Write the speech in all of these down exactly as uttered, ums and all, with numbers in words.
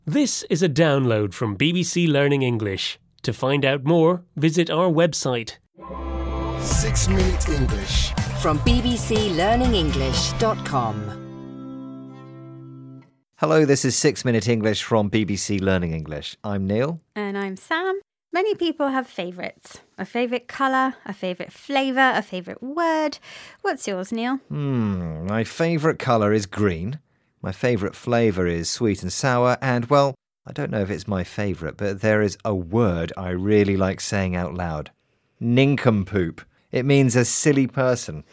This is a download from B B C Learning English. To find out more, visit our website. Six Minute English. From b b c learning english dot com. Hello, this is Six Minute English from B B C Learning English. I'm Neil. And I'm Sam. Many people have favourites. A favourite colour, a favourite flavour, a favourite word. What's yours, Neil? Hmm, my favourite colour is green. My favourite flavour is sweet and sour. And, well, I don't know if it's my favourite, but there is a word I really like saying out loud. Nincompoop. It means a silly person.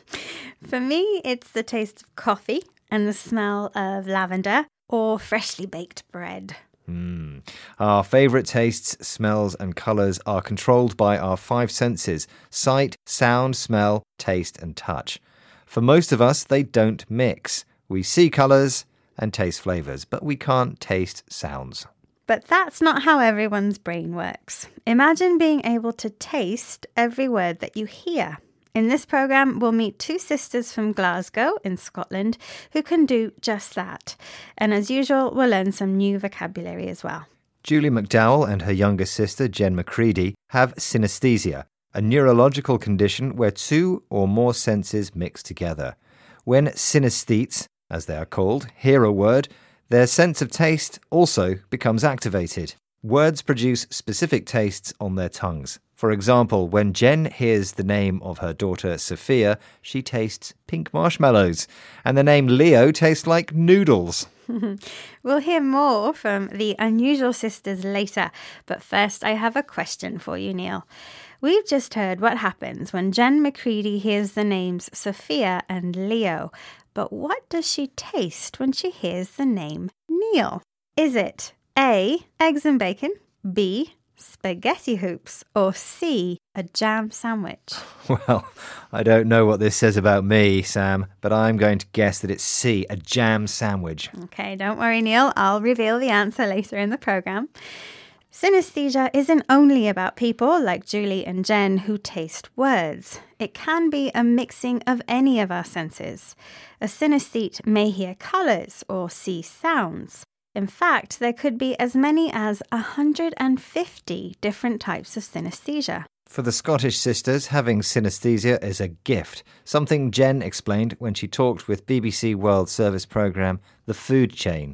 For me, it's the taste of coffee and the smell of lavender or freshly baked bread. Mm. Our favourite tastes, smells and colours are controlled by our five senses: sight, sound, smell, taste and touch. For most of us, they don't mix. We see colours and taste flavours, but we can't taste sounds. But that's not how everyone's brain works. Imagine being able to taste every word that you hear. In this programme, we'll meet two sisters from Glasgow in Scotland who can do just that. And as usual, we'll learn some new vocabulary as well. Julie McDowell and her younger sister, Jen McCready, have synesthesia, a neurological condition where two or more senses mix together. When synesthetes, as they are called, hear a word, their sense of taste also becomes activated. Words produce specific tastes on their tongues. For example, when Jen hears the name of her daughter Sophia, she tastes pink marshmallows, and the name Leo tastes like noodles. We'll hear more from the unusual sisters later, but first I have a question for you, Neil. We've just heard what happens when Jen McCready hears the names Sophia and Leo, but what does she taste when she hears the name Neil? Is it A, eggs and bacon, B, spaghetti hoops, or C, a jam sandwich? Well, I don't know what this says about me, Sam, but I'm going to guess that it's C, a jam sandwich. Okay, don't worry, Neil. I'll reveal the answer later in the programme. Synesthesia isn't only about people like Julie and Jen who taste words. It can be a mixing of any of our senses. A synesthete may hear colours or see sounds. In fact, there could be as many as one hundred fifty different types of synesthesia. For the Scottish sisters, having synesthesia is a gift, something Jen explained when she talked with B B C World Service programme The Food Chain.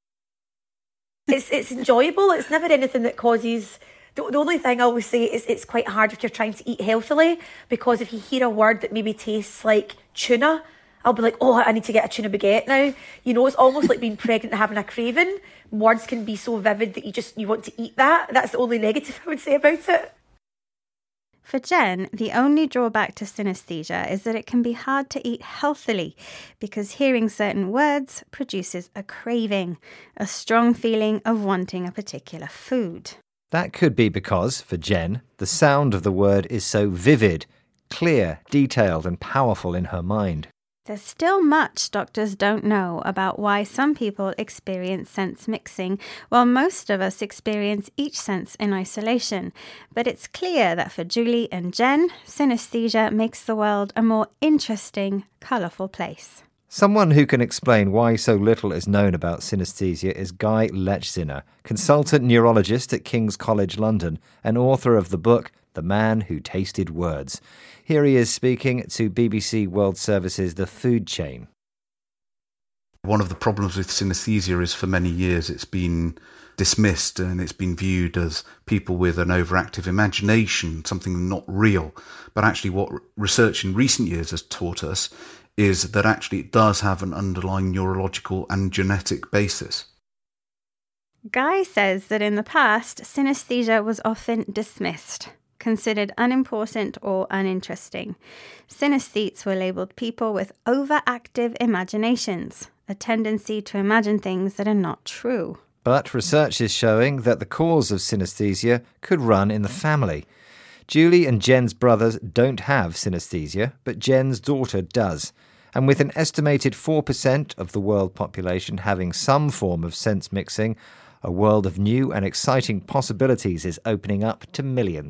It's it's enjoyable. It's never anything that causes... The, the only thing I always say is it's quite hard if you're trying to eat healthily, because if you hear a word that maybe tastes like tuna, I'll be like, oh, I need to get a tuna baguette now. You know, it's almost like being pregnant and having a craving. Words can be so vivid that you just you want to eat that. That's the only negative I would say about it. For Jen, the only drawback to synesthesia is that it can be hard to eat healthily because hearing certain words produces a craving, a strong feeling of wanting a particular food. That could be because, for Jen, the sound of the word is so vivid, clear, detailed and powerful in her mind. There's still much doctors don't know about why some people experience sense mixing, while most of us experience each sense in isolation. But it's clear that for Julie and Jen, synesthesia makes the world a more interesting, colourful place. Someone who can explain why so little is known about synesthesia is Guy Lechziner, consultant neurologist at King's College London and author of the book The Man Who Tasted Words. Here he is speaking to B B C World Service's The Food Chain. One of the problems with synesthesia is for many years it's been dismissed and it's been viewed as people with an overactive imagination, something not real. But actually what research in recent years has taught us is that actually it does have an underlying neurological and genetic basis. Guy says that in the past, synesthesia was often dismissed, considered unimportant or uninteresting. Synesthetes were labelled people with overactive imaginations, a tendency to imagine things that are not true. But research is showing that the cause of synesthesia could run in the family. Julie and Jen's brothers don't have synesthesia, but Jen's daughter does. And with an estimated four percent of the world population having some form of sense mixing, a world of new and exciting possibilities is opening up to millions.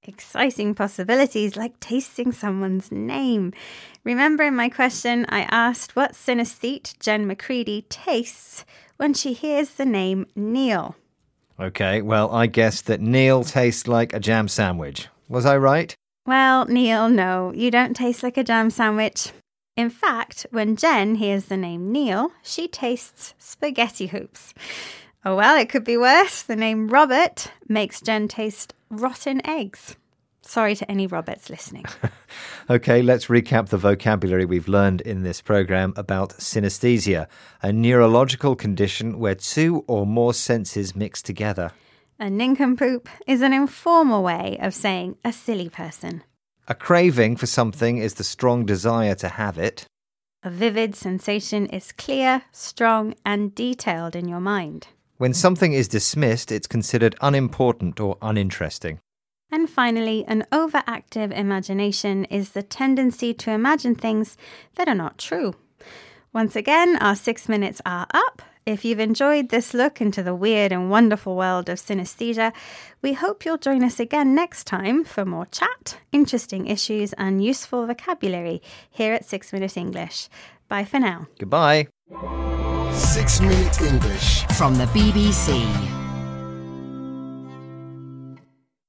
Exciting possibilities like tasting someone's name. Remember in my question, I asked what synesthete Jen Macready tastes when she hears the name Neil. Okay, well, I guessed that Neil tastes like a jam sandwich. Was I right? Well, Neil, no, you don't taste like a jam sandwich. In fact, when Jen hears the name Neil, she tastes spaghetti hoops. Oh well, it could be worse. The name Robert makes Jen taste rotten eggs. Sorry to any Roberts listening. Okay, let's recap the vocabulary we've learned in this program about synesthesia, a neurological condition where two or more senses mix together. A nincompoop is an informal way of saying a silly person. A craving for something is the strong desire to have it. A vivid sensation is clear, strong, and detailed in your mind. When something is dismissed, it's considered unimportant or uninteresting. And finally, an overactive imagination is the tendency to imagine things that are not true. Once again, our six minutes are up. If you've enjoyed this look into the weird and wonderful world of synesthesia, we hope you'll join us again next time for more chat, interesting issues, and useful vocabulary here at Six Minute English. Bye for now. Goodbye. Six Minute English From the B B C.